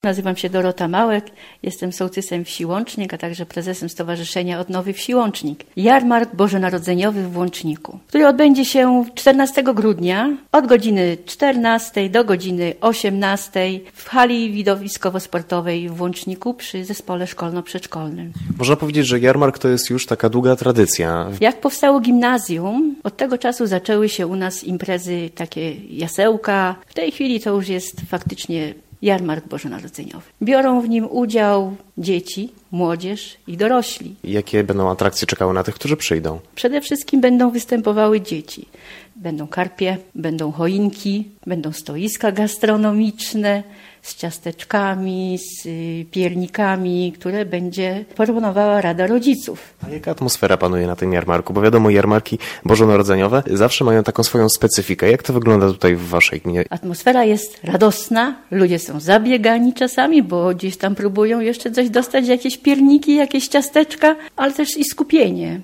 Nazywam się Dorota Małek, jestem sołtysem wsi Łącznik, a także prezesem Stowarzyszenia Odnowy Wsi Łącznik. Jarmark Bożonarodzeniowy w Łączniku, który odbędzie się 14 grudnia od godziny 14 do godziny 18 w hali widowiskowo-sportowej w Łączniku przy zespole szkolno-przedszkolnym. Można powiedzieć, że jarmark to jest już taka długa tradycja. Jak powstało gimnazjum, od tego czasu zaczęły się u nas imprezy, takie jasełka. W tej chwili to już jest faktycznie Jarmark Bożonarodzeniowy. Biorą w nim udział dzieci, młodzież i dorośli. Jakie będą atrakcje czekały na tych, którzy przyjdą? Przede wszystkim będą występowały dzieci. Będą karpie, będą choinki, będą stoiska gastronomiczne z ciasteczkami, z piernikami, które będzie proponowała Rada Rodziców. A jaka atmosfera panuje na tym jarmarku? Bo wiadomo, jarmarki bożonarodzeniowe zawsze mają taką swoją specyfikę. Jak to wygląda tutaj w waszej gminie? Atmosfera jest radosna, ludzie są zabiegani czasami, bo gdzieś tam próbują jeszcze coś dostać, jakieś pierniki, jakieś ciasteczka, ale też i skupienie.